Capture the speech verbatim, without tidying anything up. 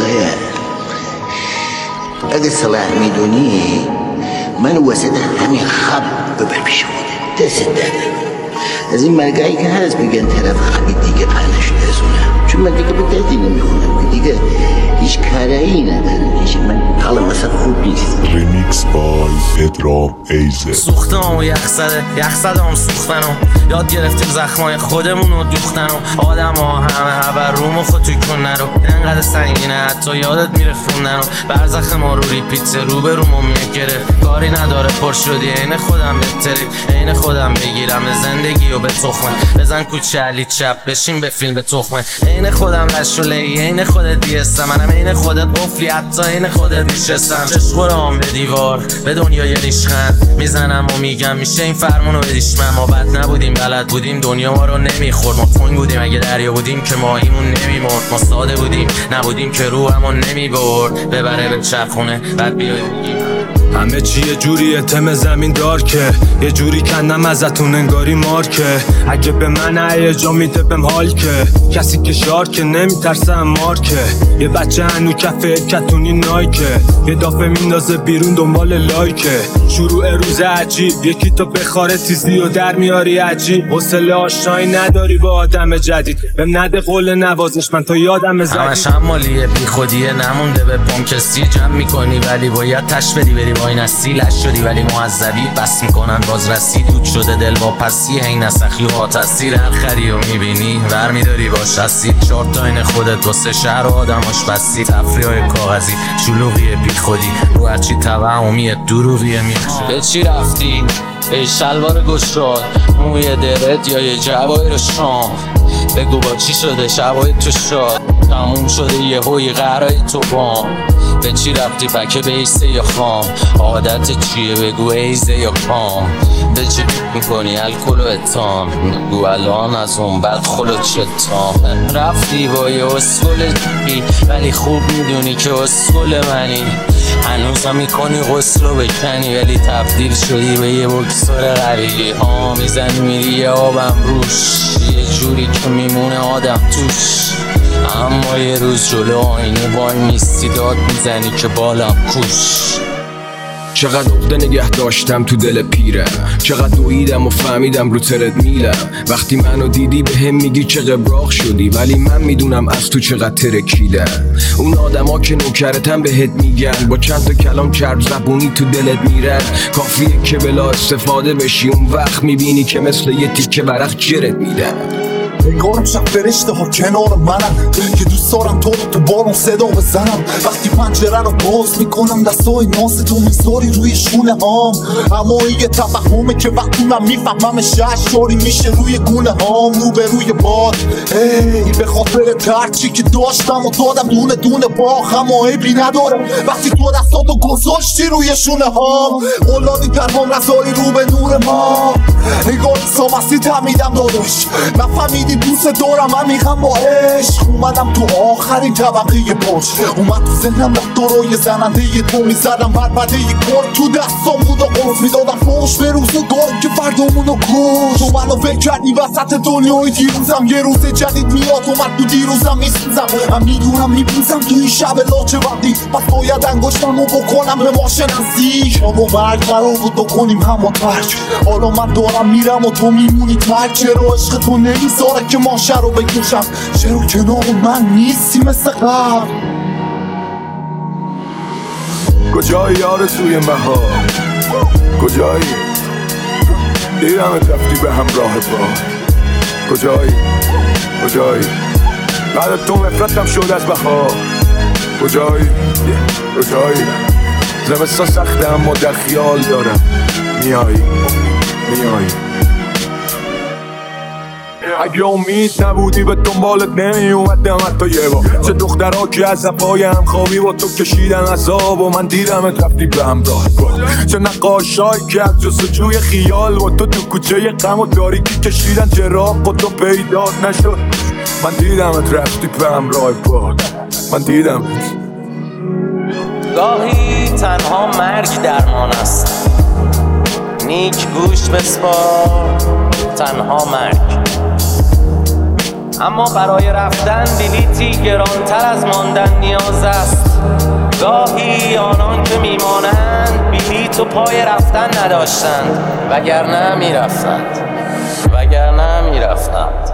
آقای اگه صلاح میدونی من وسط همین خب ببر پیش خودت دست دادم از این مرگایی که هست میگن طرف خبی دیگه پرنش نزونه چون من دیگه به دردی نمیخونم دیگه هیچ کارایی ندارم هیچ من حالا مثلا خوب نیست. ریمیکس بای پدرام ایزه. سوختم و یخ زده یخ زدم سوختنم یاد گرفتیم زخمای خودمون رو دوختنم آدم ها همه هبر روم و خود توی کنن رو انقدر سنگینه حتی یادت میره خوندن رو برزخ ما رو ریپیت رو به رو ممیه گرفت کاری نداره پر شدی عین خودم بهتری عین خودم بگیرم زندگی و به تخمه بزن کوچه علی چپ بشین به فیلم به تخمه عین خودم لشوله عین خودت دیستم منم عین خودت قفلی حتی عین خودت میشستم چشخورام به دیوار به دنیای ریشخند میزنم و میگم میشه این فرمونو بدیش من ما بد نبودیم بلد بودیم دنیا ما رو نمیخورد ما تنگ بودیم اگه دریا بودیم که ماهیمون نمیمرد ما ساده بودیم نبودیم که روحمون نمیبرد ببره به چرخونه بعد بیای بگیم همه چی یه جوری تم زمین دار که یه جوری کندم ازتون انگاری مارکه اگه به من هیجا میده بهم حال که کسی که شار که نمیترسه مارکه یه بچه هنو کفه کتونی نایکه یه دافه میندازه بیرون دنبال لایکه شروع روز عجیب یکی تو بخاره تیزی و در میاری عجیب حوصله آشنایی نداری با آدم جدید بهم نده قول نوازش من تا یادم زدی همش هم مالیه بی خودیه نمونده به پام کسی جمع میکنی ولی باید تش بدی بری وای نستی لش شدی ولی معذبی بس میکنن باز رسی دود شده دل با پسی هی نسخی و تاثیر هر خری و میبینی ور میداری باش هستی چهار تا این خودت واسه شهر و آدماش بستی تفریح های کاغذی شلوغی بی خودی رو هرچی توهمیه دروغیه میخواد به چی رفتی؟ به شلوار گشاد موی درت یا یه جوایر شام بگو با چی شده شبای تو شاد تموم شده یه هوی قرای تو بام به چی رفتی پکه بیسته یا خام عادت چیه بگو ایزه یا کام به چی میکنی الکل و اتام بگو الان از اون بد خلو چتام رفتی با یه اسکل جبی ولی خوب میدونی که اسکل منی هنوزم میکنی غسل رو بکنی ولی تبدیل شدی به یه بکسور قوی ها میزنی میری یه آبم روش یه جوری که میمونه آدم توش اما یه روز جلو آینه وای میستی داد میزنی که بالم کوش چقدر عقده نگه داشتم تو دل پیرم چقدر دویدم و فهمیدم رو ترد میلم وقتی منو دیدی به هم میگی چه قبراق شدی ولی من میدونم از تو چقدر ترکیدم اون آدم ها که نوکرتم بهت میگن با چند تا کلام چرب زبونی تو دلت میرن کافیه که بلا استفاده بشی اون وقت میبینی که مثل یه تیکه ورق جرت میدن نگارم شب فرشته ها کنار منم که دوست دارم تو رو تو بارون صدا بزنم وقتی پنجره رو باز میکنم دستای ناز تو میذاری روی شونه هام اما این یه تفهمه که وقتی من میفهمم ششاری میشه روی گونه هام رو به روی باد ای به خاطر ترچی که داشتم و دادم دونه دونه باخ اما عیبی نداره وقتی تو دستاتو گذاشتی روی شونه هام اولادی ترمام رسایی رو به نور ما نگار سامستی تمیدم داداش نفهمیدی دوست دارم عمیقم با عشق اومدم تو آخرین طبقه پشت اومد تو ذهنم رفتارای زننده ی تو میزدم بربده ی کار تو دستام بود و قرص میدادم فوش به روزگاری که فردامونو کش تو منو فکر کردی وسط دنیای دیروزم یه روز جدید میاد اومد تو دیروزم میسوزم من میدونم میبوزم تو این شب لاچه وقتی پس باید انگشتمو بکنم به ماشه نزدیک اما برگ قرار بود بکنیم همو ترک حالا من دارم میرم و تو میمونی ترک چرا عشق تو نمیذاره که ماشه رو بکشم چرا کنار من نیستی مثل قبل کجایی آرزوی مها کجایی دیدمت رفتی به همراه باد کجایی کجایی بعد تو نفرتم شد از بها کجایی کجایی زمستان سخته اما در خیال دارم میایی میایی اگه امید نبودی به دنبالت نمی اومدم حتی یه با چه دخترها که از پای هم خوابی با تو کشیدن عذاب و من دیدمت رفتی به همراه باد چه نقاشایی که از جستجوی خیال با تو تو کوچه غم و تاریکی کشیدن چراغ و تو پیدات نشد من دیدمت رفتی به همراه باد من دیدمت گاهی تنها مرگ درمان است نیک گوش بسپار تنها مرگ اما برای رفتن بلیتی گرانتر از ماندن نیاز است. گاهی آنان که میمانند بلیت و پای رفتن نداشتند، وگرنه میرفتند وگرنه میرفتند